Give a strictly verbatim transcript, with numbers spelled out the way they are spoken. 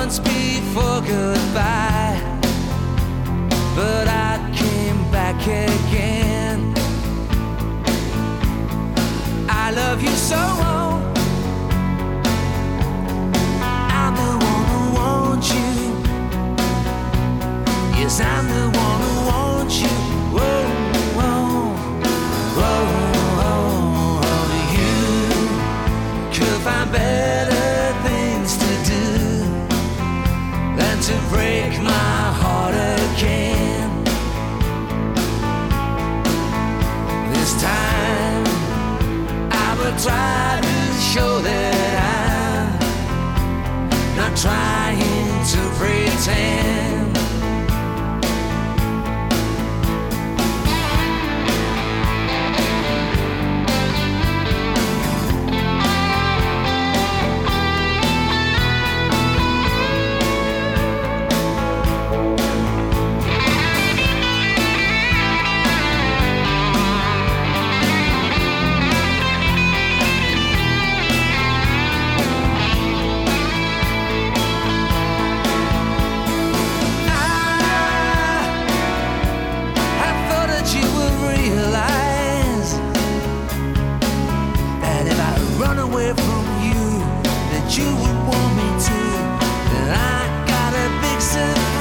once before goodbye, but I came back again. I love you so. I'm the one who wants you. Yes, I'm the one who wants you. Whoa, whoa, whoa, whoa. You could find better things to do than to break my heart again. This time I will try to show that I'm not trying to pretend. Run away from you, that you would want me to. That I got a big surprise.